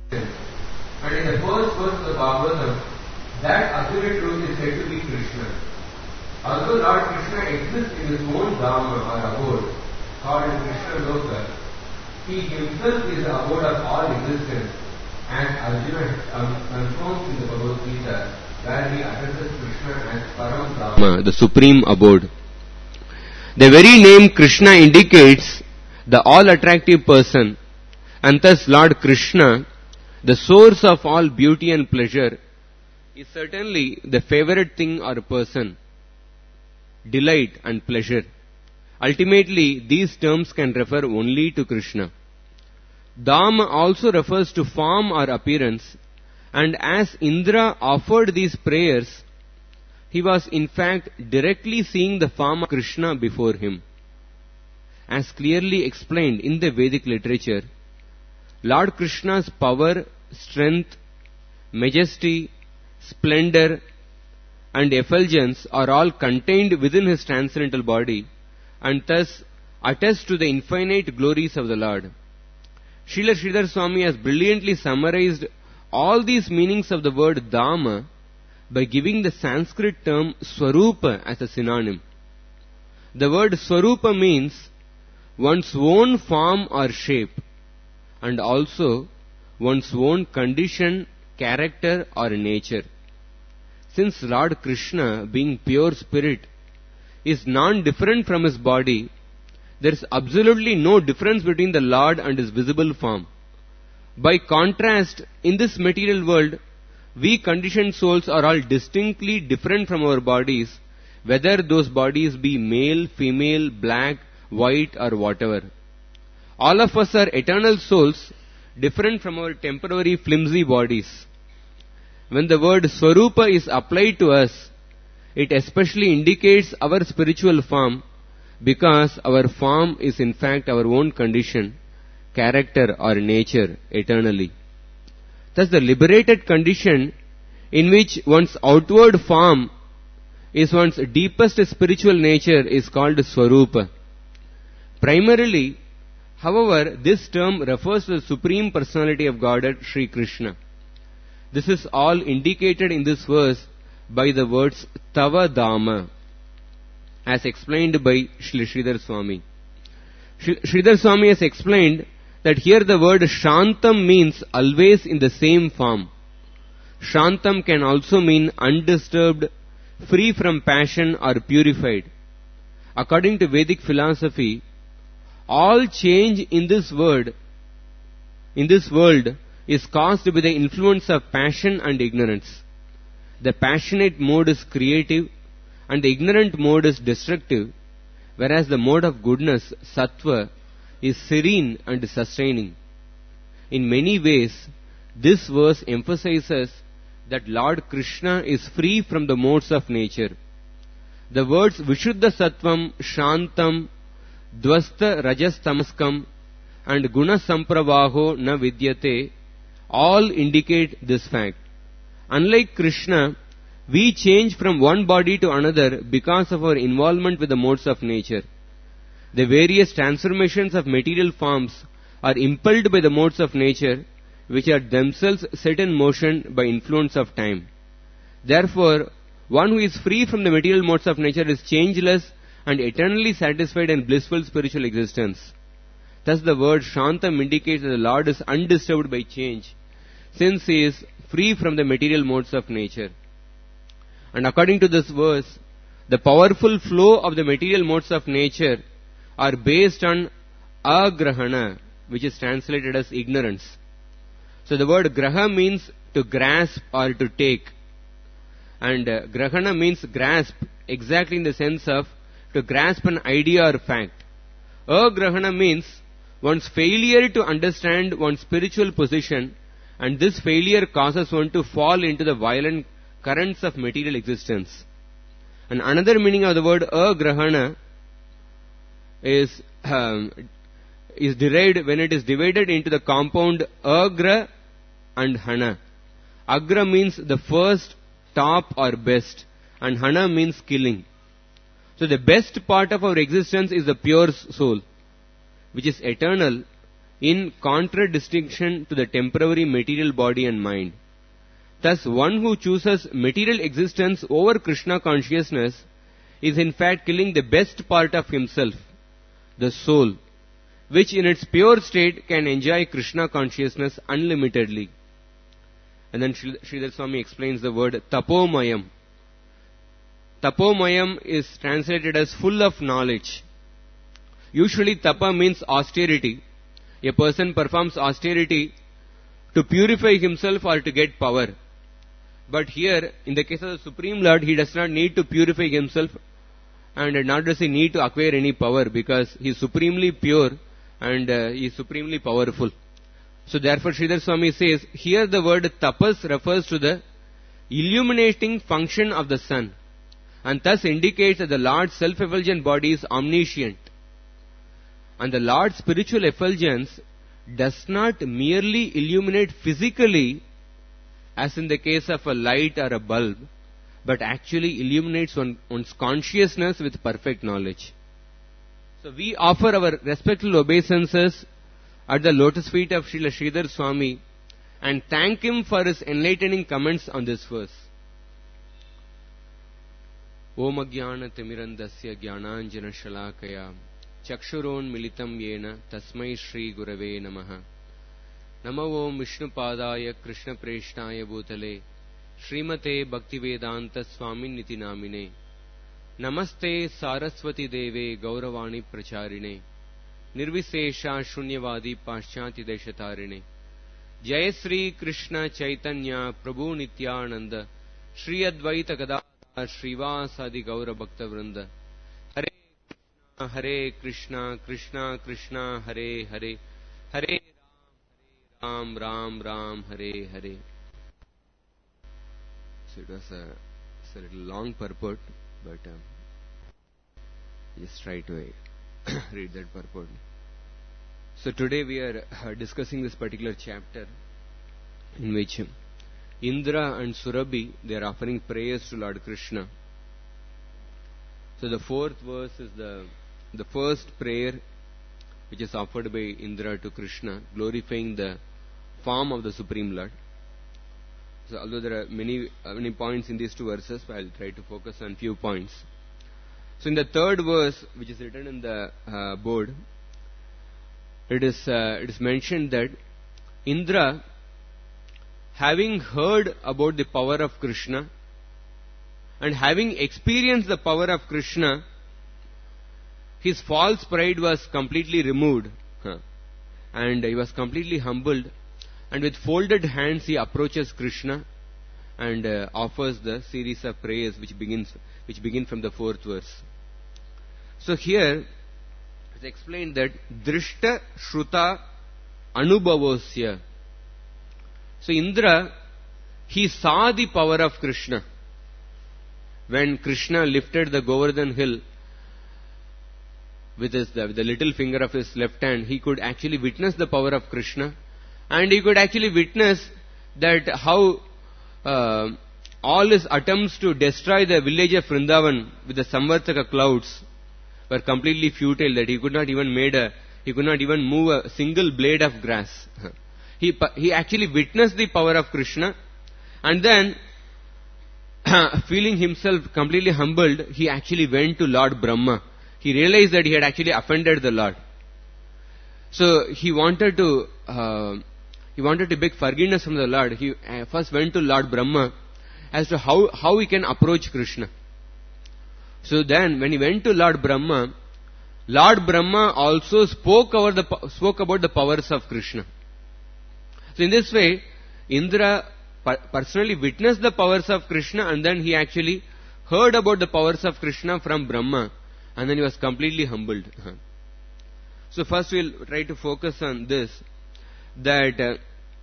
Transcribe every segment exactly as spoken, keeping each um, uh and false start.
And in the first verse of the Bhagavatam, that absolute truth is said to be Krishna. Although Lord Krishna exists in his own Dhamma or abode, called Krishna Loka, he himself is the abode of all existence, and Arjuna um, confirms in the Bhagavad Gita, where he addresses Krishna as Param Dhamma, the supreme abode. The very name Krishna indicates the all-attractive person, and thus Lord Krishna, the source of all beauty and pleasure, is certainly the favorite thing or person, delight and pleasure. Ultimately, these terms can refer only to Krishna. Dham also refers to form or appearance, and as Indra offered these prayers, he was in fact directly seeing the form of Krishna before him. As clearly explained in the Vedic literature, Lord Krishna's power, strength, majesty, splendor and effulgence are all contained within his transcendental body, and thus attest to the infinite glories of the Lord. Srila Sridhar Swami has brilliantly summarized all these meanings of the word Dhama by giving the Sanskrit term Swarupa as a synonym. The word Swarupa means one's own form or shape, and also one's own condition, character or nature. Since Lord Krishna, being pure spirit, is non-different from his body, there is absolutely no difference between the Lord and his visible form. By contrast, in this material world, we conditioned souls are all distinctly different from our bodies, whether those bodies be male, female, black, white or whatever. All of us are eternal souls, different from our temporary flimsy bodies. When the word Swarupa is applied to us, it especially indicates our spiritual form, because our form is in fact our own condition, character or nature eternally. Thus the liberated condition in which one's outward form is one's deepest spiritual nature is called Swarupa. Primarily, however, this term refers to the Supreme Personality of Godhead, Sri Krishna. This is all indicated in this verse by the words Tava Dhama, as explained by Shri Sridhar Swami. Shri Sridhar Swami has explained that here the word Shantam means always in the same form. Shantam can also mean undisturbed, free from passion or purified. According to Vedic philosophy, all change in this word, in this world, is caused by the influence of passion and ignorance. The passionate mode is creative and the ignorant mode is destructive, whereas the mode of goodness, sattva, is serene and sustaining. In many ways, this verse emphasizes that Lord Krishna is free from the modes of nature. The words Vishuddha Sattvam, Shantam, Dvasta Rajas Tamaskam and Guna Sampravaho Na Vidyate all indicate this fact. Unlike Krishna, we change from one body to another because of our involvement with the modes of nature. The various transformations of material forms are impelled by the modes of nature, which are themselves set in motion by influence of time. Therefore, one who is free from the material modes of nature is changeless and eternally satisfied in blissful spiritual existence. Thus the word Shantam indicates that the Lord is undisturbed by change, since he is free from the material modes of nature. And according to this verse, the powerful flow of the material modes of nature are based on agrahana, which is translated as ignorance. So the word graha means to grasp or to take, and uh, grahana means grasp, exactly in the sense of to grasp an idea or fact. Agrahana means one's failure to understand one's spiritual position, and this failure causes one to fall into the violent currents of material existence. And another meaning of the word agrahana is um, is derived when it is divided into the compound agra and hana. Agra means the first, top or best, and hana means killing. So the best part of our existence is the pure soul, which is eternal, in contradistinction to the temporary material body and mind. Thus, one who chooses material existence over Krishna consciousness is in fact killing the best part of himself, the soul, which in its pure state can enjoy Krishna consciousness unlimitedly. And then Sridhar Swami explains the word tapomayam. Tapomayam is translated as full of knowledge. Usually tapa means austerity. A person performs austerity to purify himself or to get power. But here, in the case of the Supreme Lord, he does not need to purify himself, and nor does he need to acquire any power, because he is supremely pure and uh, he is supremely powerful. So therefore Sridhar Swami says, here the word tapas refers to the illuminating function of the sun, and thus indicates that the Lord's self-effulgent body is omniscient. And the Lord's spiritual effulgence does not merely illuminate physically, as in the case of a light or a bulb, but actually illuminates one, one's consciousness with perfect knowledge. So we offer our respectful obeisances at the lotus feet of Srila Sridhar Swami and thank him for his enlightening comments on this verse. Om Ajnana Timirandasya Jnananjana Shalakaya Chakshuron Militam Yena Tasmai Shri Gurave Namaha Namo Om Vishnu Padaya Krishna Preshnaya Bhutale Srimate Bhaktivedanta Swami Niti Namine Namaste Saraswati Deve Gauravani Pracharine Nirvisesha Shunyavadi Paschati Deshatarine Jai Sri Krishna Chaitanya Prabhu Nityananda Shri Advaita Gadadhara Srivasadi Gaura Bhakta Vrinda Hare Krishna Hare Krishna Krishna Krishna Hare Hare Hare Ram Ram Ram Hare Hare. So it was a, it's a little long purport, but um, just try to uh, read that purport. So today we are uh, discussing this particular chapter in which um, Indra and Surabhi, they are offering prayers to Lord Krishna. So the fourth verse is the the first prayer which is offered by Indra to Krishna, glorifying the form of the Supreme Lord. So although there are many uh, many points in these two verses, I will try to focus on few points. So in the third verse, which is written in the uh, board, it is uh, it is mentioned that Indra, having heard about the power of Krishna and having experienced the power of Krishna, his false pride was completely removed, huh, and he was completely humbled, and with folded hands he approaches Krishna and uh, offers the series of prayers which begins which begin from the fourth verse. So here it's explained that Drishta Shruta Anubhavosya. So Indra, he saw the power of Krishna. When Krishna lifted the Govardhan hill with, his, the, with the little finger of his left hand, he could actually witness the power of Krishna, and he could actually witness that how uh, all his attempts to destroy the village of Vrindavan with the Samvartaka clouds were completely futile, that he could not even made a, he could not even move a single blade of grass. He, he actually witnessed the power of Krishna, and then feeling himself completely humbled, he actually went to Lord Brahma. He realized that he had actually offended the Lord. So he wanted to uh, he wanted to beg forgiveness from the Lord. He uh, first went to Lord Brahma as to how, how he can approach Krishna. So then when he went to Lord Brahma, Lord Brahma also spoke about the, spoke about the powers of Krishna. So in this way, Indra personally witnessed the powers of Krishna, and then he actually heard about the powers of Krishna from Brahma, and then he was completely humbled. So first we will try to focus on this, that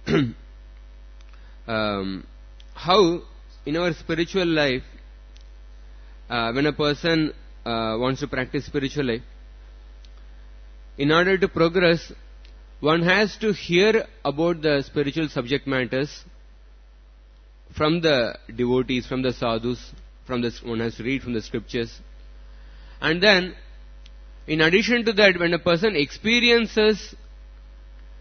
uh, um, how in our spiritual life, uh, when a person uh, wants to practice spiritual life, in order to progress, one has to hear about the spiritual subject matters from the devotees, from the sadhus, from the, one has to read from the scriptures. And then, in addition to that, when a person experiences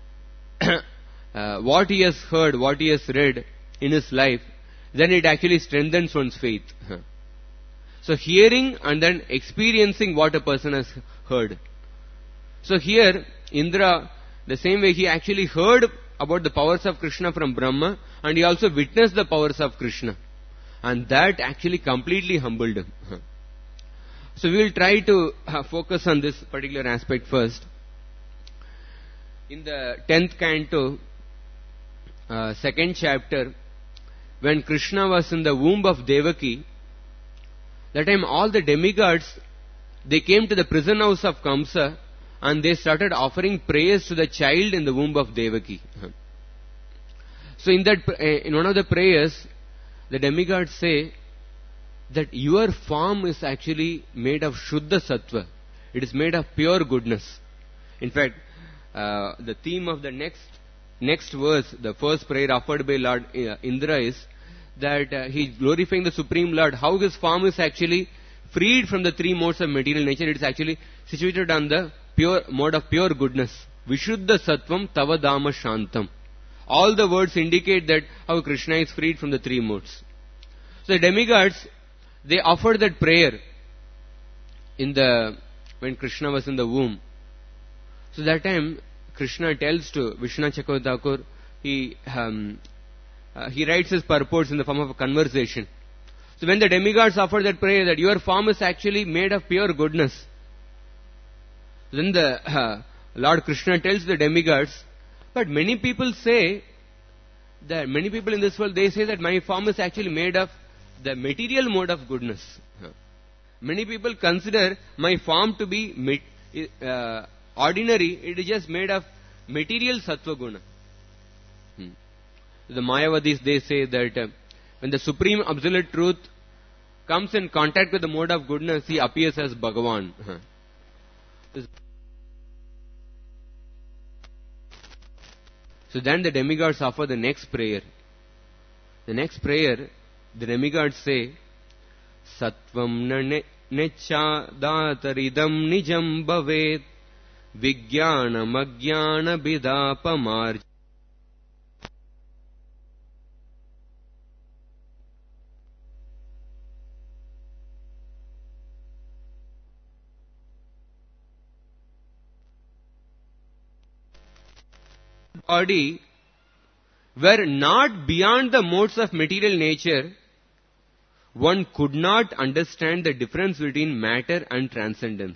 uh, what he has heard, what he has read in his life, then it actually strengthens one's faith. So hearing and then experiencing what a person has heard. So here, Indra, the same way he actually heard about the powers of Krishna from Brahma, and he also witnessed the powers of Krishna. And that actually completely humbled him. So we will try to uh, focus on this particular aspect first. In the tenth canto, uh, second chapter, when Krishna was in the womb of Devaki, that time all the demigods, they came to the prison house of Kamsa and they started offering prayers to the child in the womb of Devaki. So in that, in one of the prayers, the demigods say that your form is actually made of Shuddha Sattva. It is made of pure goodness. In fact, uh, the theme of the next next verse, the first prayer offered by Lord uh, Indra is that uh, he is glorifying the Supreme Lord, how his form is actually freed from the three modes of material nature. It is actually situated on the pure mode of pure goodness. Vishuddha Sattvam Tava Dhamma Shantam. All the words indicate that how Krishna is freed from the three modes. So the demigods, they offered that prayer in the when Krishna was in the womb. So that time Krishna tells to Vishwanath Chakravarti Thakur, he um, uh, he writes his purports in the form of a conversation. So when the demigods offered that prayer that your form is actually made of pure goodness, then the uh, Lord Krishna tells the demigods, but many people say that many people in this world, they say that my form is actually made of the material mode of goodness. Many people consider my form to be uh, ordinary. It is just made of material sattva guna. Hmm. The Mayavadis, they say that uh, when the supreme absolute truth comes in contact with the mode of goodness, he appears as Bhagavan. Huh. So then the demigods offer the next prayer. The next prayer, the demigods say, Sattvam na necha dataridam nijam bhavet Vijnana magyana bidhapamarj. Body were not beyond the modes of material nature, one could not understand the difference between matter and transcendence.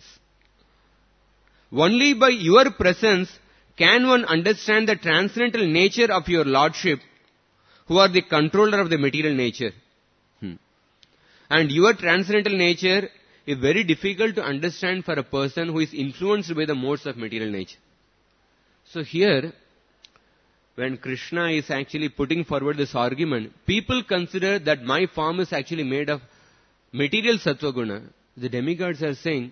Only by your presence can one understand the transcendental nature of your Lordship, who are the controller of the material nature. Hmm. And your transcendental nature is very difficult to understand for a person who is influenced by the modes of material nature. So here, when Krishna is actually putting forward this argument, people consider that my form is actually made of material sattva guna. The demigods are saying,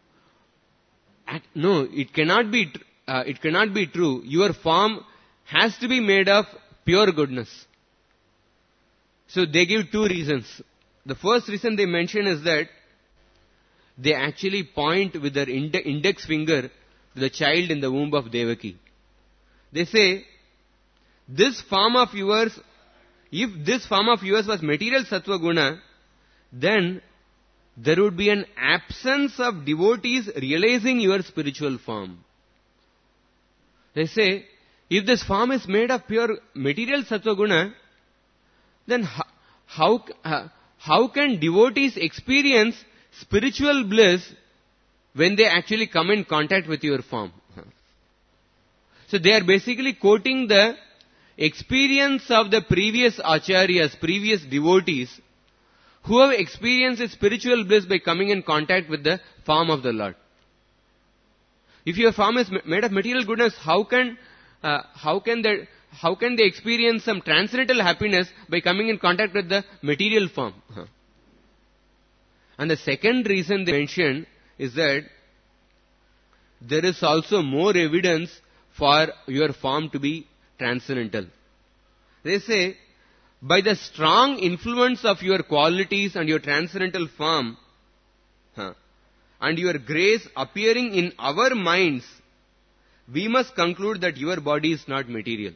no, it cannot be, uh, it cannot be true. Your form has to be made of pure goodness. So they give two reasons. The first reason they mention is that they actually point with their inde- index finger to the child in the womb of Devaki. They say, this form of yours, if this form of yours was material sattva guna, then there would be an absence of devotees realizing your spiritual form. They say, if this form is made of pure material sattva guna, then how, how, uh, how can devotees experience spiritual bliss when they actually come in contact with your form? So they are basically quoting the experience of the previous acharyas, previous devotees, who have experienced a spiritual bliss by coming in contact with the form of the Lord. If your form is made of material goodness, how can uh, how can they how can they experience some transcendental happiness by coming in contact with the material form? Huh. And the second reason they mention is that there is also more evidence for your form to be transcendental. They say, by the strong influence of your qualities and your transcendental form, huh, and your grace appearing in our minds, we must conclude that your body is not material.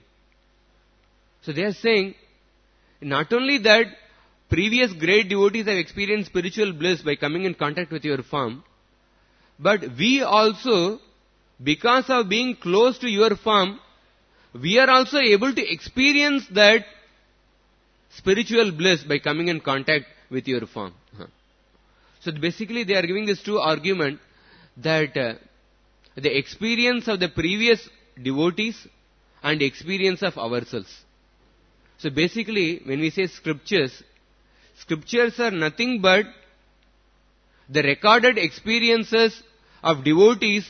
So they are saying, not only that previous great devotees have experienced spiritual bliss by coming in contact with your form, but we also, because of being close to your form, we are also able to experience that spiritual bliss by coming in contact with your form. So basically they are giving this true argument that uh, the experience of the previous devotees and experience of ourselves. So basically when we say scriptures, scriptures are nothing but the recorded experiences of devotees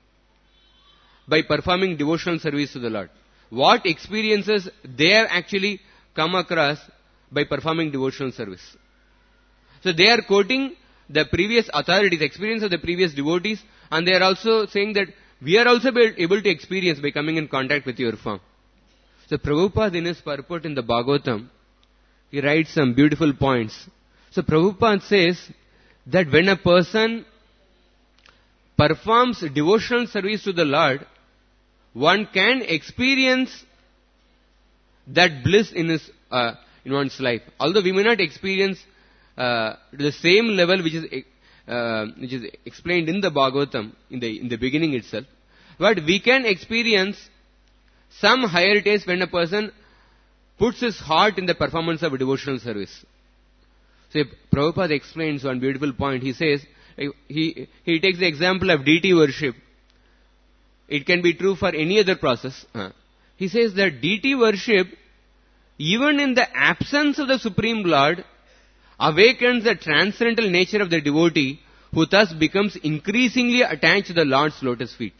by performing devotional service to the Lord. What experiences they have actually come across by performing devotional service. So they are quoting the previous authorities, experience of the previous devotees, and they are also saying that we are also able to experience by coming in contact with your form. So Prabhupada in his purport in the Bhagavatam, he writes some beautiful points. So Prabhupada says that when a person performs devotional service to the Lord, one can experience that bliss in his uh, in one's life. Although we may not experience uh, the same level which is uh, which is explained in the Bhagavatam in the in the beginning itself, but we can experience some higher taste when a person puts his heart in the performance of a devotional service. So Prabhupada explains one beautiful point. He says, he he takes the example of deity worship. It can be true for any other process. Uh. He says that deity worship, even in the absence of the Supreme Lord, awakens the transcendental nature of the devotee, who thus becomes increasingly attached to the Lord's lotus feet.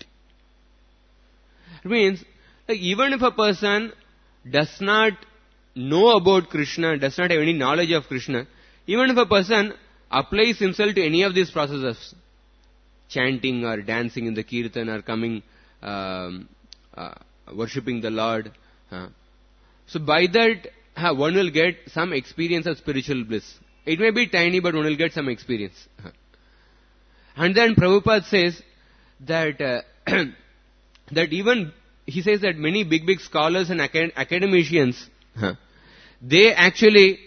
It means, like, even if a person does not know about Krishna, does not have any knowledge of Krishna, even if a person applies himself to any of these processes, chanting or dancing in the kirtan or coming, um, uh, worshipping the Lord, uh, so by that uh, one will get some experience of spiritual bliss. It may be tiny, but one will get some experience. Uh. And then Prabhupada says that uh, that even he says that many big big scholars and acad- academicians, uh, they actually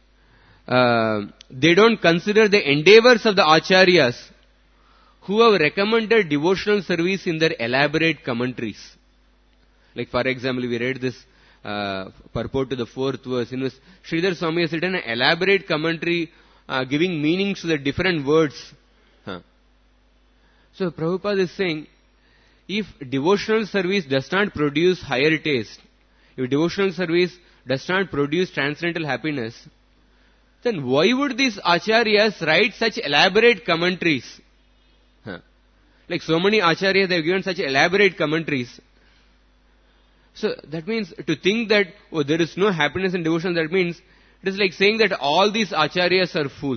uh, they don't consider the endeavors of the acharyas who have recommended devotional service in their elaborate commentaries. Like for example, we read this uh, purport to the fourth verse, in which Sridhar Swami has written an elaborate commentary uh, giving meanings to the different words. Huh. So Prabhupada is saying, if devotional service does not produce higher taste, if devotional service does not produce transcendental happiness, then why would these acharyas write such elaborate commentaries? Huh. Like so many acharyas, they have given such elaborate commentaries. So that means to think that, oh, there is no happiness in devotion, that means it is like saying that all these acharyas are fools.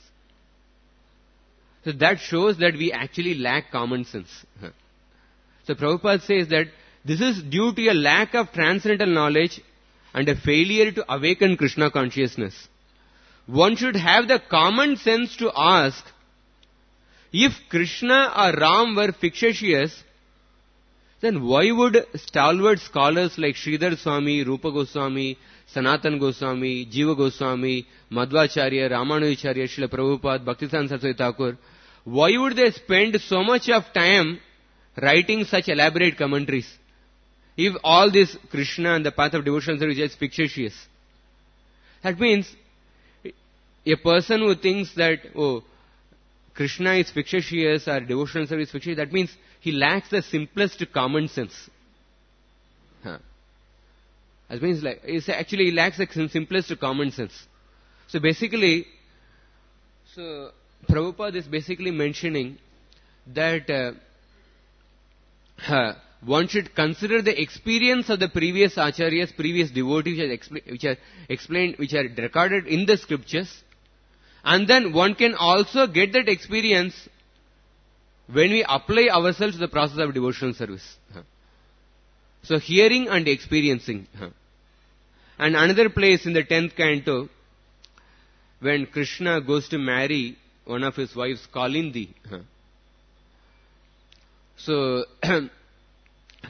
So that shows that we actually lack common sense. Huh. So Prabhupada says that this is due to a lack of transcendental knowledge and a failure to awaken Krishna consciousness. One should have the common sense to ask, if Krishna or Ram were fictitious, then why would stalwart scholars like Sridhar Swami, Rupa Goswami, Sanatan Goswami, Jiva Goswami, Madhvacharya, Ramanujacharya, Srila Prabhupada, Bhaktisiddhanta Saraswati Thakur, why would they spend so much of time writing such elaborate commentaries, if all this Krishna and the path of devotion service is fictitious? That means a person who thinks that, oh, Krishna is fictitious or devotional service is fictitious, that means he lacks the simplest common sense. Huh. That means like, it's actually he lacks the simplest common sense. So basically, so Prabhupada is basically mentioning that uh, uh, one should consider the experience of the previous acharyas, previous devotees, which are, expl- which are explained, which are recorded in the scriptures, and then one can also get that experience when we apply ourselves to the process of devotional service. So hearing and experiencing. And another place in the tenth canto, when Krishna goes to marry one of his wives, Kalindi. So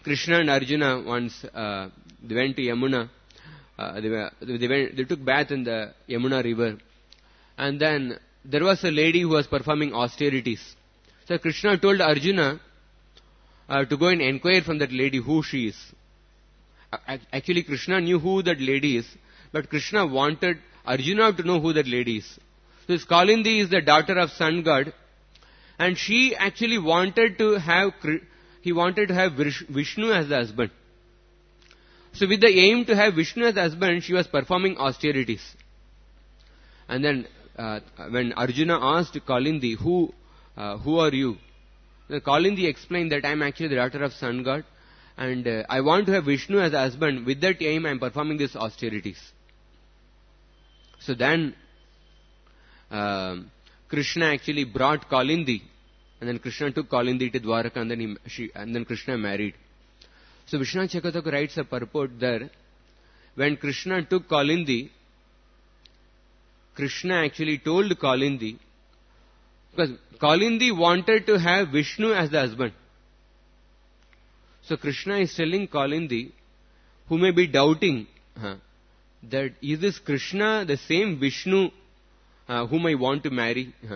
Krishna and Arjuna once uh, they went to Yamuna. Uh, they, were, they, went, they took bath in the Yamuna river. And then there was a lady who was performing austerities. So Krishna told Arjuna uh, to go and inquire from that lady who she is. Actually, Krishna knew who that lady is, but Krishna wanted Arjuna to know who that lady is. So this Kalindi is the daughter of sun god, and she actually wanted to have, he wanted to have Vishnu as the husband. So with the aim to have Vishnu as the husband, she was performing austerities. And then uh, when Arjuna asked Kalindi, who, uh, who are you? The Kalindi explained that I am actually the daughter of sun god, and uh, I want to have Vishnu as a husband. With that aim, I am performing these austerities. So then, uh, Krishna actually brought Kalindi, and then Krishna took Kalindi to Dwaraka, and then, he, she, and then Krishna married. So Vishwanath Chakravarti writes a purport there. When Krishna took Kalindi, Krishna actually told Kalindi, because Kalindi wanted to have Vishnu as the husband. So Krishna is telling Kalindi, who may be doubting, huh, that is this Krishna the same Vishnu uh, whom I want to marry? Huh?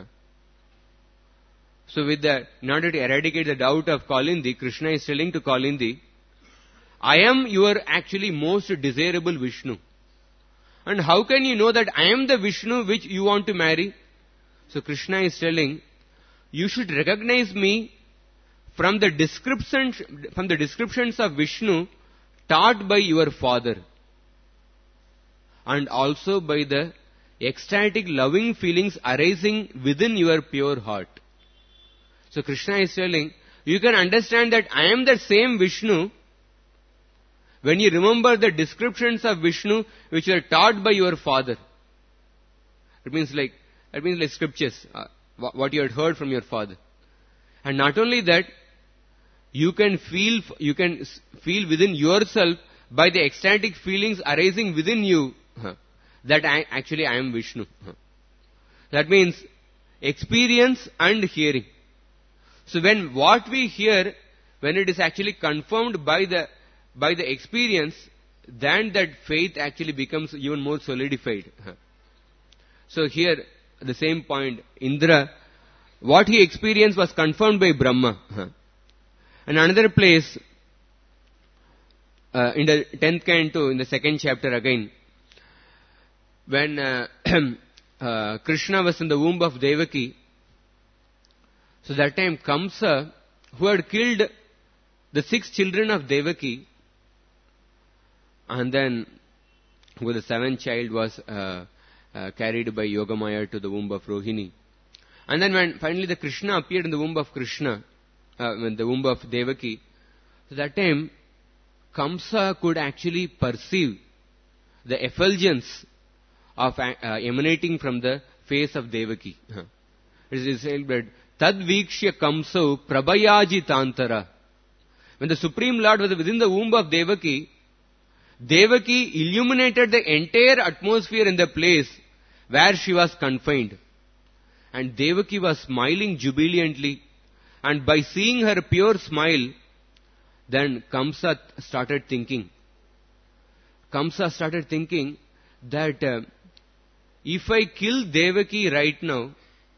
So with that, in order to eradicate the doubt of Kalindi, Krishna is telling to Kalindi, I am your actually most desirable Vishnu. And how can you know that I am the Vishnu which you want to marry? So Krishna is telling, you should recognize me from the descriptions, from the descriptions of Vishnu taught by your father, and also by the ecstatic loving feelings arising within your pure heart. So Krishna is telling, you can understand that I am the same Vishnu when you remember the descriptions of Vishnu which were taught by your father. It means like, it means like scriptures, uh, what you had heard from your father. And not only that, you can feel, you can feel within yourself by the ecstatic feelings arising within you, huh, that I, actually I am Vishnu. Huh. That means experience and hearing. So when what we hear, when it is actually confirmed by the, by the experience, then that faith actually becomes even more solidified. Huh. So here, the same point, Indra, what he experienced was confirmed by Brahma. Huh. And another place, uh, in the tenth canto, in the second chapter again, when uh, uh, Krishna was in the womb of Devaki, so that time Kamsa, who had killed the six children of Devaki, and then who the seventh child was uh, uh, carried by Yogamaya to the womb of Rohini. And then when finally the Krishna appeared in the womb of Krishna, uh, in the womb of Devaki, so that time Kamsa could actually perceive the effulgence of uh, emanating from the face of Devaki. Huh. It is said that Tad vikshya kamso prabayaji tantara. When the Supreme Lord was within the womb of Devaki, Devaki illuminated the entire atmosphere in the place where she was confined. And Devaki was smiling jubilantly. And by seeing her pure smile, then Kamsa started thinking. Kamsa started thinking that uh, if I kill Devaki right now,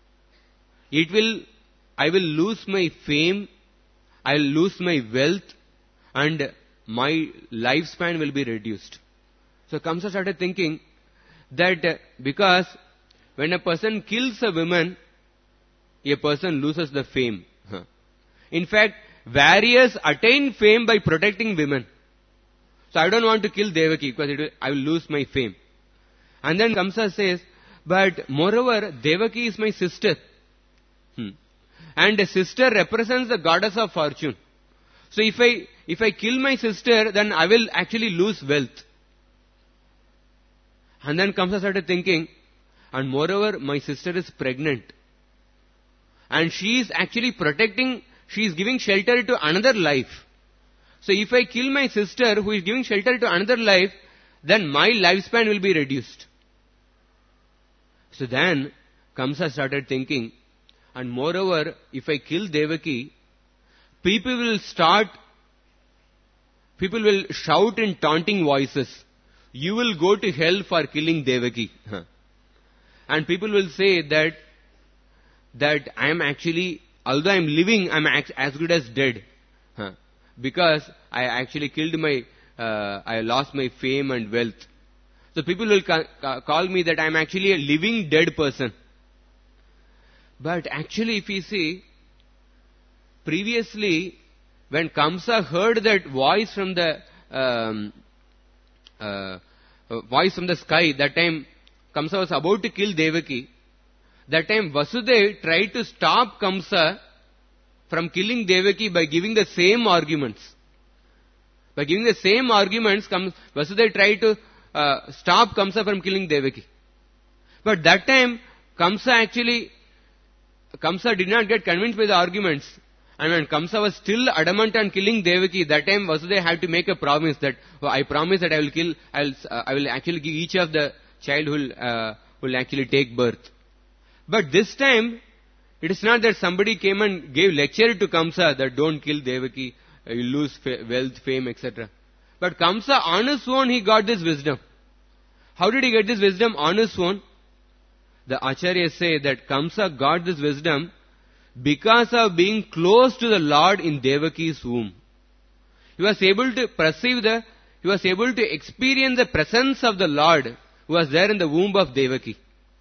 it will, I will lose my fame, I will lose my wealth, and my lifespan will be reduced. So Kamsa started thinking that uh, because when a person kills a woman, a person loses the fame. Huh. In fact, warriors attain fame by protecting women. So I don't want to kill Devaki because it will, I will lose my fame. And then Kamsa says, but moreover, Devaki is my sister. Hmm. And a sister represents the goddess of fortune. So if I, if I kill my sister, then I will actually lose wealth. And then Kamsa started thinking, and moreover, my sister is pregnant. And she is actually protecting, she is giving shelter to another life. So if I kill my sister who is giving shelter to another life, then my lifespan will be reduced. So then Kamsa started thinking, and moreover, if I kill Devaki, people will start people will shout in taunting voices, "You will go to hell for killing Devaki." Huh. And people will say that, that I am actually, although I am living, I am as good as dead. Huh. Because I actually killed my, uh, I lost my fame and wealth. So people will ca- call me that I am actually a living dead person. But actually, if you see, previously, when Kamsa heard that voice from the um, uh, uh, voice from the sky, that time Kamsa was about to kill Devaki. That time Vasudeva tried to stop Kamsa from killing Devaki by giving the same arguments. By giving the same arguments, Kam- Vasudeva tried to uh, stop Kamsa from killing Devaki. But that time, Kamsa actually, Kamsa did not get convinced by the arguments. And when Kamsa was still adamant on killing Devaki, that time Vasudeva had to make a promise that, oh, I promise that I will kill, I will, uh, I will actually give each of the child who will, uh, will actually take birth. But this time, it is not that somebody came and gave lecture to Kamsa that don't kill Devaki, uh, you lose fa- wealth, fame, et cetera. But Kamsa on his own, he got this wisdom. How did he get this wisdom on his own? The Acharyas say that Kamsa got this wisdom because of being close to the Lord in Devaki's womb. He was able to perceive the, he was able to experience the presence of the Lord who was there in the womb of Devaki.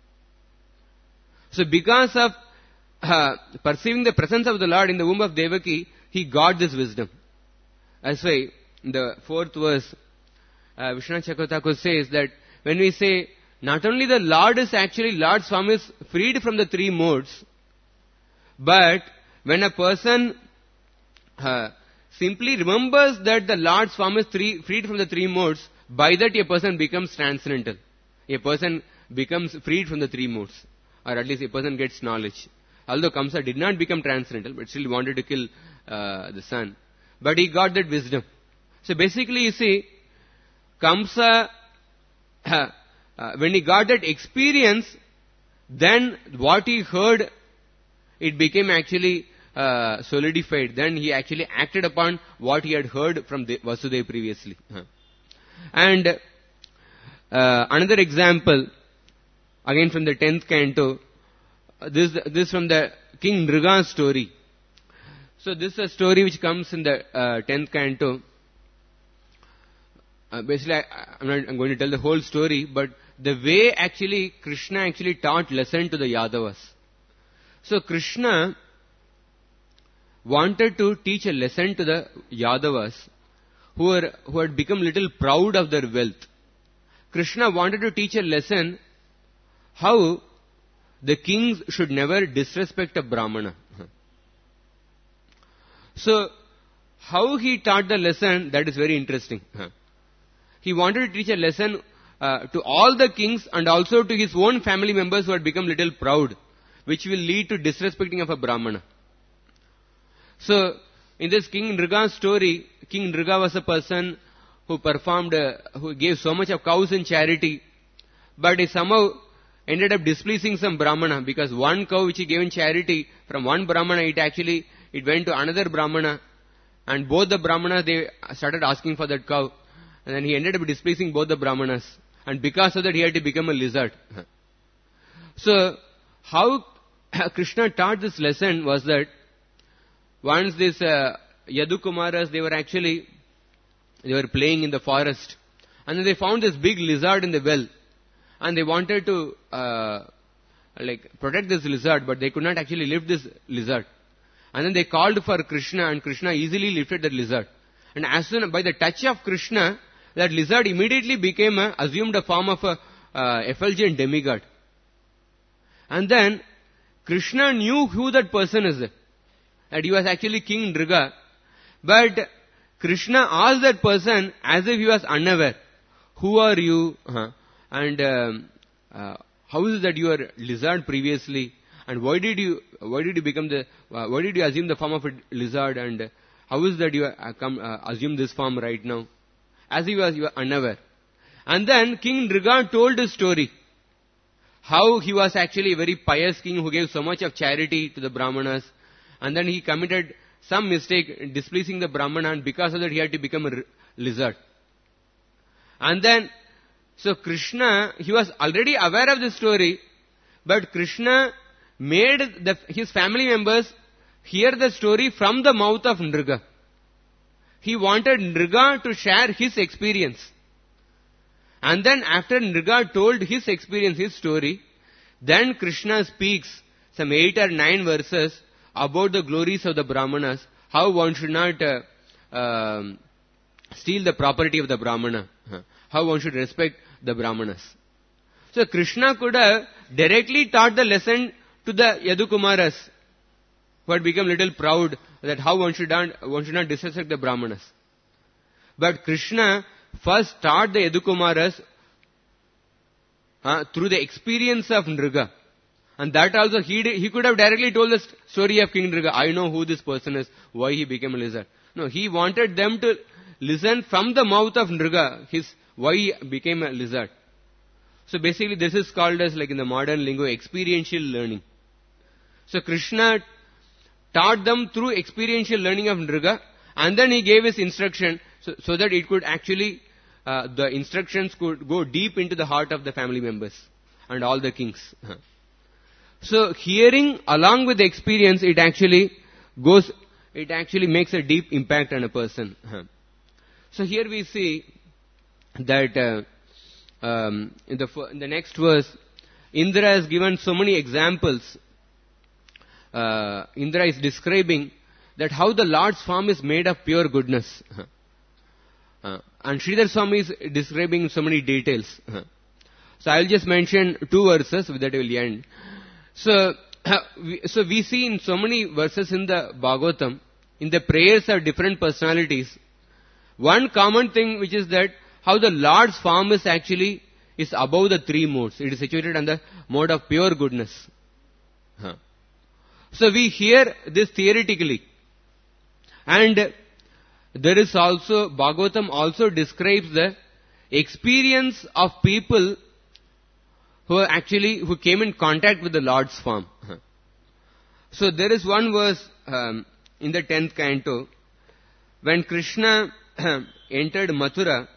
So because of uh, perceiving the presence of the Lord in the womb of Devaki, he got this wisdom. That's why in the fourth verse, uh, Vishwanath Chakravarti says that when we say, not only the Lord is actually, Lord Swami is freed from the three modes, but when a person uh, simply remembers that the Lord Swami is three, freed from the three modes, by that a person becomes transcendental. A person becomes freed from the three modes. Or at least a person gets knowledge. Although Kamsa did not become transcendental, but still wanted to kill uh, the son. But he got that wisdom. So basically you see, Kamsa, uh, uh, when he got that experience, then what he heard, it became actually uh, solidified. Then he actually acted upon what he had heard from the Vasudeva previously. Huh. And uh, another example, again from the tenth canto, uh, this this from the King Nriga's story. So this is a story which comes in the uh, tenth canto. Uh, basically, I, I'm not I'm going to tell the whole story, but the way actually Krishna actually taught lesson to the Yadavas. So Krishna wanted to teach a lesson to the Yadavas who were who had become little proud of their wealth. Krishna wanted to teach a lesson how the kings should never disrespect a Brahmana. So, how he taught the lesson, that is very interesting. He wanted to teach a lesson uh, to all the kings and also to his own family members who had become little proud, which will lead to disrespecting of a Brahmana. So, in this King Nriga's story, King Nriga was a person who performed, uh, who gave so much of cows in charity, but he somehow ended up displeasing some Brahmana, because one cow which he gave in charity from one Brahmana, it actually, it went to another Brahmana, and both the Brahmanas, they started asking for that cow, and then he ended up displeasing both the Brahmanas, and because of that he had to become a lizard. So, how Krishna taught this lesson was that once these uh, Yadu Kumaras, they were actually, they were playing in the forest, and then they found this big lizard in the well, and they wanted to uh, like protect this lizard, but they could not actually lift this lizard. And then they called for Krishna, and Krishna easily lifted the lizard. And as soon by the touch of Krishna, that lizard immediately became a, assumed a form of a uh, effulgent demigod. And then Krishna knew who that person is, that he was actually King Nriga. But Krishna asked that person as if he was unaware, "Who are you? Uh-huh. And um, uh, how is it that you were lizard previously? And why did you why did you become the uh, why did you assume the form of a lizard? And uh, how is it that you uh, come uh, assume this form right now?" As if he was you were unaware. And then King Nriga told his story, how he was actually a very pious king who gave so much of charity to the Brahmanas, and then he committed some mistake displeasing the Brahmana, and because of that he had to become a lizard. And then, so Krishna, he was already aware of the story, but Krishna made the, his family members hear the story from the mouth of Nriga. He wanted Nriga to share his experience. And then after Nriga told his experience, his story, then Krishna speaks some eight or nine verses about the glories of the Brahmanas, how one should not uh, um, steal the property of the Brahmana, how one should respect the Brahmanas. So Krishna could have directly taught the lesson to the Yadukumaras, who had become little proud that how one should not, one should not disrespect the Brahmanas. But Krishna first taught the Yadukumaras uh, through the experience of Nriga. And that also, he, he could have directly told the story of King Nriga. I know who this person is, why he became a lizard. No, he wanted them to listen from the mouth of Nriga, his, why he became a lizard. So basically this is called as, like in the modern lingo, experiential learning. So Krishna taught them through experiential learning of Nriga, and then he gave his instruction so, so that it could actually, uh, the instructions could go deep into the heart of the family members and all the kings. So hearing along with the experience, it actually goes, it actually makes a deep impact on a person. So here we see that uh, um, in, the, in the next verse, Indra has given so many examples. Uh, Indra is describing that how the Lord's form is made of pure goodness. Uh, and Sridhar Swami is describing so many details. So I will just mention two verses, with that I will end. So, uh, we, so we see in so many verses in the Bhagavatam, in the prayers of different personalities, one common thing which is that how the Lord's form is actually is above the three modes. It is situated on the mode of pure goodness. Huh. So we hear this theoretically. And there is also, Bhagavatam also describes the experience of people who actually, who came in contact with the Lord's form. So there is one verse um, in the tenth canto, when Krishna entered Mathura,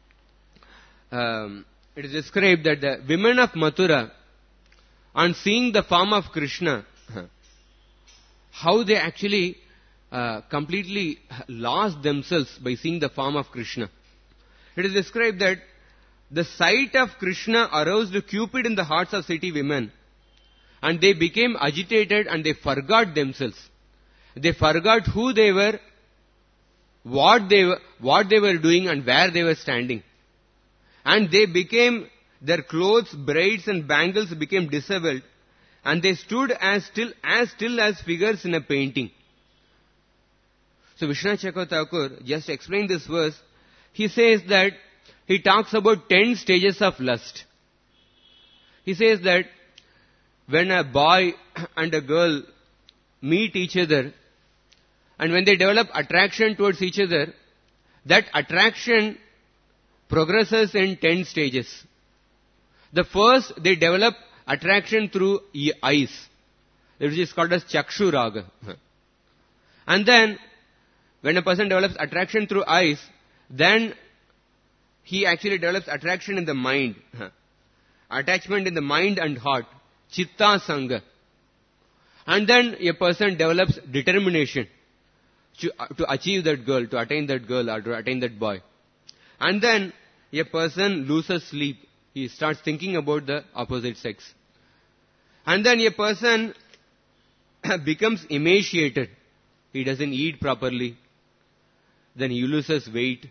um, it is described that the women of Mathura, on seeing the form of Krishna, how they actually uh, completely lost themselves by seeing the form of Krishna. It is described that the sight of Krishna aroused Cupid in the hearts of city women, and they became agitated and they forgot themselves. They forgot who they were, what they were, what they were doing, and where they were standing. And they became, their clothes, braids and bangles became disheveled, and they stood as still as still as figures in a painting. So Vishwanath Chakravarti Thakur just explained this verse. He says that he talks about ten stages of lust. He says that when a boy and a girl meet each other, and when they develop attraction towards each other, that attraction progresses in ten stages. The first, they develop attraction through eyes, which is called as Chakshu Raga. And then, when a person develops attraction through eyes, then he actually develops attraction in the mind. Attachment in the mind and heart. Chitta Sangha. And then a person develops determination to, uh, to achieve that girl, to attain that girl or to attain that boy. And then a person loses sleep. He starts thinking about the opposite sex. And then a person becomes emaciated. He doesn't eat properly. Then he loses weight.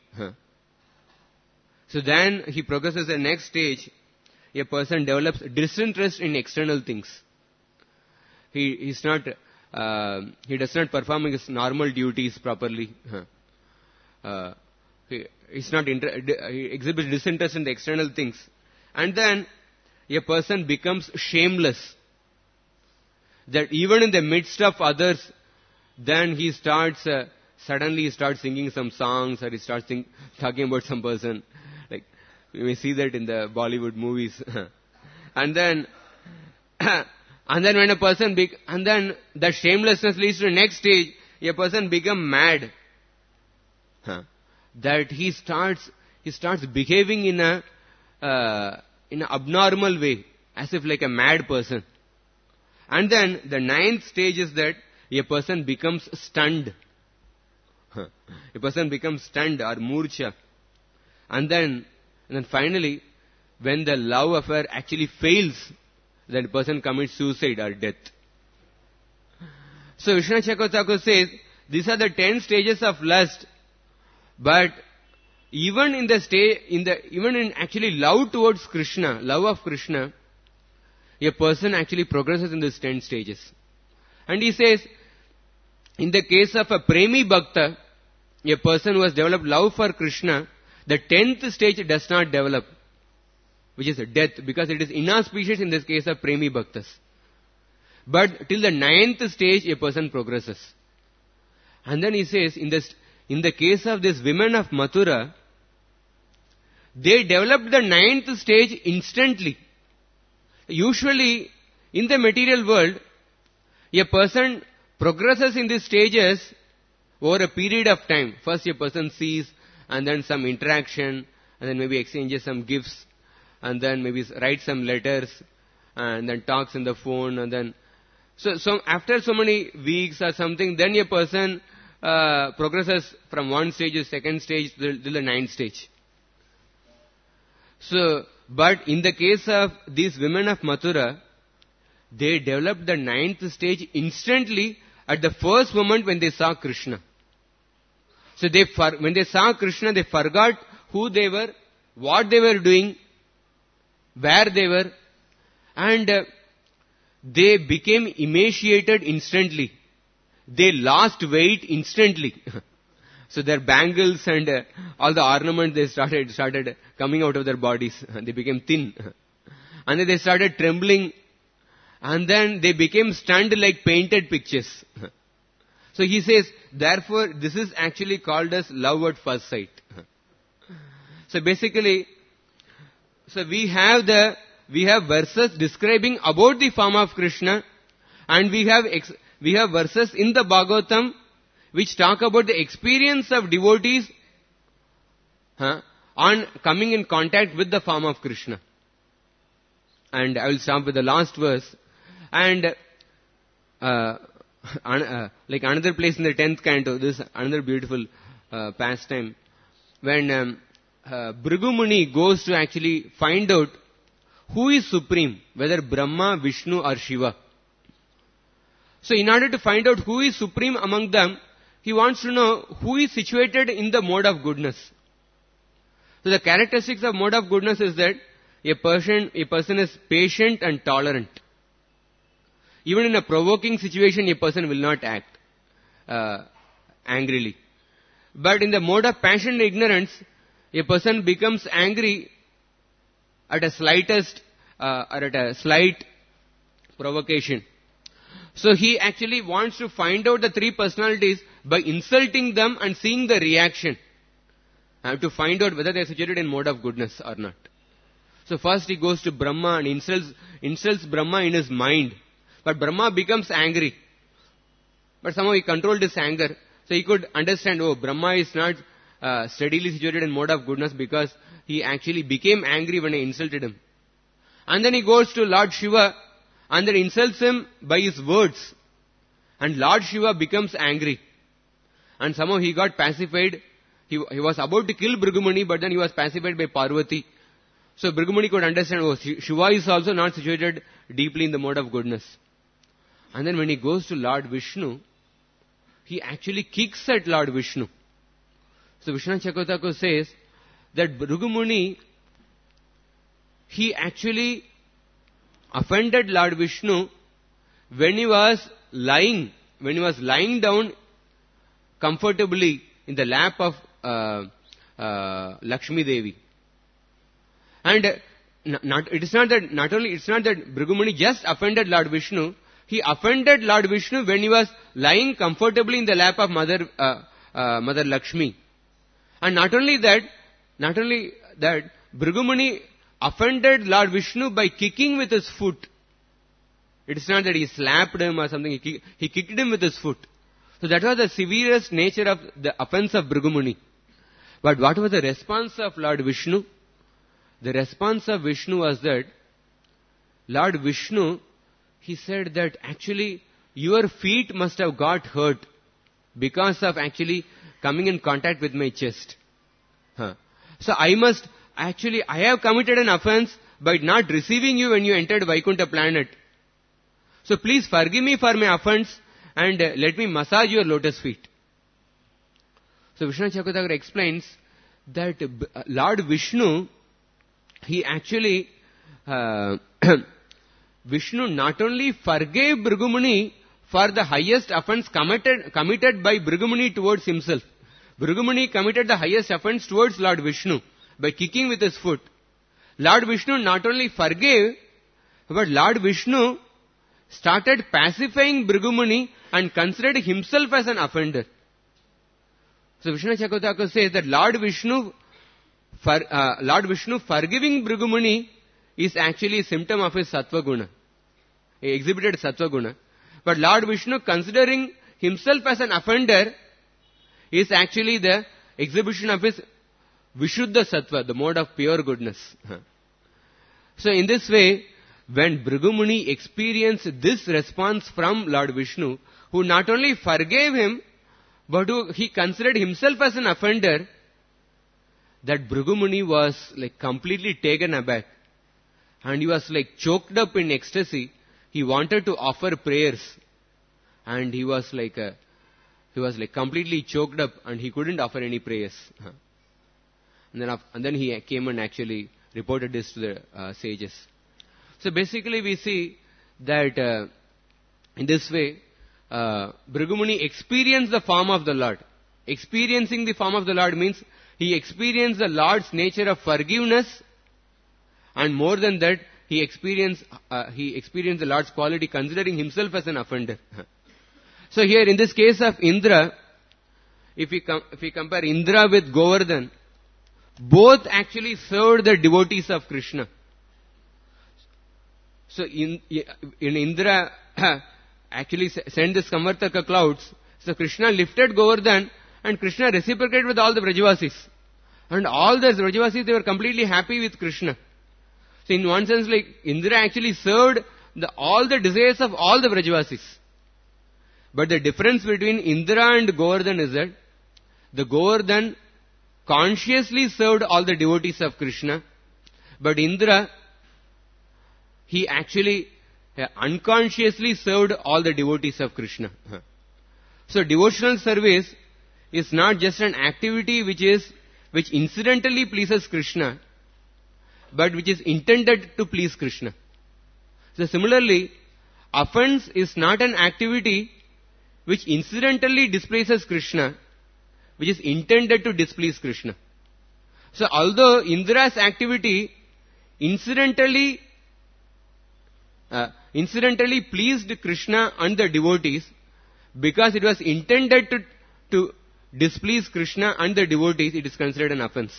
So then he progresses to the next stage. A person develops disinterest in external things. He is not, uh, he does not perform his normal duties properly. Uh, he is not inter- he exhibits disinterest in the external things. And then a person becomes shameless. That even in the midst of others, then he starts, uh, suddenly he starts singing some songs, or he starts think, talking about some person. Like, we may see that in the Bollywood movies. And then, and then when a person, be, and then that shamelessness leads to the next stage, a person become mad, huh, that he starts he starts behaving in a uh, in an abnormal way, as if like a mad person. And then the ninth stage is that a person becomes stunned. Huh. A person becomes stunned or murcha. And then, and then finally, when the love affair actually fails, that person commits suicide or death. So Vishwanath Chakravarti Thakur says, these are the ten stages of lust. But even in the state, in the even in actually love towards Krishna, love of Krishna, a person actually progresses in these ten stages. And he says, in the case of a Premi Bhakta, a person who has developed love for Krishna, the tenth stage does not develop, which is death, because it is inauspicious in this case of Premi Bhaktas. But till the ninth stage, a person progresses. And then he says, in this, in the case of these women of Mathura, they developed the ninth stage instantly. Usually, in the material world, a person progresses in these stages over a period of time. First a person sees, and then some interaction, and then maybe exchanges some gifts, and then maybe writes some letters, and then talks on the phone, and then... So, so after so many weeks or something, then a person uh, progresses from one stage to second stage to the ninth stage. So, but in the case of these women of Mathura, they developed the ninth stage instantly at the first moment when they saw Krishna. So they, when they saw Krishna, they forgot who they were, what they were doing, where they were, and uh, they became emaciated instantly. They lost weight instantly. So their bangles and uh, all the ornaments, they started started coming out of their bodies. They became thin. And then they started trembling. And then they became stunned like painted pictures. So he says, therefore, this is actually called as love at first sight. So basically, so we have the, we have verses describing about the form of Krishna, and we have, ex, we have verses in the Bhagavatam which talk about the experience of devotees huh, on coming in contact with the form of Krishna. And I will start with the last verse. And uh, an, uh, like another place in the tenth canto, this another beautiful uh, pastime, when um, uh, Bhrigu Muni goes to actually find out who is supreme, whether Brahma, Vishnu or Shiva. So in order to find out who is supreme among them, he wants to know who is situated in the mode of goodness. So the characteristics of mode of goodness is that a person, a person is patient and tolerant. Even in a provoking situation, a person will not act uh, angrily. But in the mode of passion and ignorance, a person becomes angry at a slightest uh, or at a slight provocation. So he actually wants to find out the three personalities by insulting them and seeing the reaction. I have to find out whether they are situated in mode of goodness or not. So first he goes to Brahma and insults, insults Brahma in his mind. But Brahma becomes angry. But somehow he controlled his anger. So he could understand, oh, Brahma is not uh, steadily situated in mode of goodness because he actually became angry when I insulted him. And then he goes to Lord Shiva and then insults him by his words. And Lord Shiva becomes angry. And somehow he got pacified. He, he was about to kill Bhrigu Muni, but then he was pacified by Parvati. So Bhrigu Muni could understand, oh, Shiva is also not situated deeply in the mode of goodness. And then when he goes to Lord Vishnu, he actually kicks at Lord Vishnu. So Vishwanath Chakravarti Thakur says that Bhrigu Muni, he actually offended Lord Vishnu when he was lying, when he was lying down comfortably in the lap of uh, uh, Lakshmi Devi. And uh, not, it is not that, not only, it's not that Bhrigu Muni just offended Lord Vishnu, he offended Lord Vishnu when he was lying comfortably in the lap of Mother, uh, uh, Mother Lakshmi. And not only that, not only that, Bhrigu Muni offended Lord Vishnu by kicking with his foot. It is not that he slapped him or something, he, kick, he kicked him with his foot. So that was the severest nature of the offense of Bhrigu Muni. But what was the response of Lord Vishnu? The response of Vishnu was that Lord Vishnu, he said that actually your feet must have got hurt because of actually coming in contact with my chest. Huh. So I must, actually I have committed an offense by not receiving you when you entered Vaikuntha planet. So please forgive me for my offense and uh, let me massage your lotus feet. So Vishnu Chakravarti explains that uh, Lord Vishnu, he actually, uh, Vishnu not only forgave Bhrigu Muni for the highest offense committed, committed by Bhrigu Muni towards himself. Bhrigu Muni committed the highest offense towards Lord Vishnu by kicking with his foot. Lord Vishnu not only forgave, but Lord Vishnu started pacifying Bhrigu Muni and considered himself as an offender. So Vishnu Chakravarti says that Lord Vishnu, for, uh, Lord Vishnu forgiving Bhrigu Muni is actually a symptom of his sattva guna. He exhibited sattva guna. But Lord Vishnu considering himself as an offender is actually the exhibition of his Vishuddha Sattva, the mode of pure goodness. So in this way, when Bhrigu Muni experienced this response from Lord Vishnu, who not only forgave him, but who he considered himself as an offender, that Bhrigu Muni was like completely taken aback. And he was like choked up in ecstasy. He wanted to offer prayers. And he was like a, he was like completely choked up and he couldn't offer any prayers. And then, and then he came and actually reported this to the uh, sages. So basically we see that uh, in this way, uh, Bhrigu Muni experienced the form of the Lord. Experiencing the form of the Lord means he experienced the Lord's nature of forgiveness, and more than that, he experienced, uh, he experienced the Lord's quality considering himself as an offender. So here in this case of Indra, if we, com- if we compare Indra with Govardhan, both actually served the devotees of Krishna. So in, in Indra actually sent the Samvartaka clouds. So Krishna lifted Govardhan and Krishna reciprocated with all the Vrajavasis. And all the Vrajavasis, they were completely happy with Krishna. So in one sense, like Indra actually served the, all the desires of all the Vrajavasis. But the difference between Indra and Govardhan is that the Govardhan consciously served all the devotees of Krishna, but Indra, he actually uh, unconsciously served all the devotees of Krishna. So devotional service is not just an activity which is which incidentally pleases Krishna, but which is intended to please Krishna. So similarly, offense is not an activity which incidentally displeases Krishna, which is intended to displease Krishna. So although Indra's activity incidentally uh, incidentally pleased Krishna and the devotees, because it was intended to, to displease Krishna and the devotees, it is considered an offense.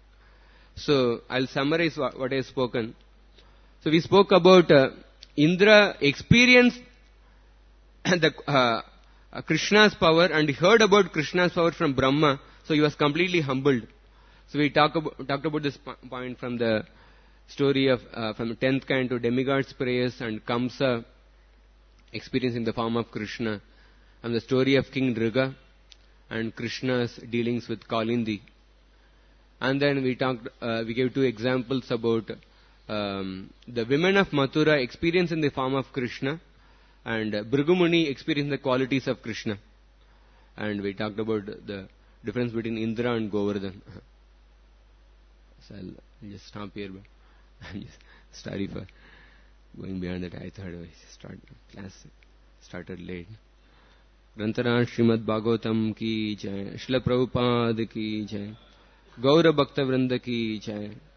So I'll summarize what, what I have spoken. So we spoke about uh, Indra experienced the uh, Uh, Krishna's power, and he heard about Krishna's power from Brahma, so he was completely humbled. So we talk about, talked about this po- point from the story of uh, from the tenth kind to demigod's prayers and Kamsa experiencing the form of Krishna, and the story of King Nriga and Krishna's dealings with Kalindi. And then we talked, uh, we gave two examples about um, the women of Mathura experiencing the form of Krishna, and uh, Bhrigu Muni experienced the qualities of Krishna. And we talked about the difference between Indra and Govardhan. So I'll, I'll just stop here. But I'm just sorry for going beyond that. I thought I start class started late. Grantharaj Srimad Bhagavatam ki jai, Srila Prabhupada ki jai, Gaura Bhakta Vrinda ki jai.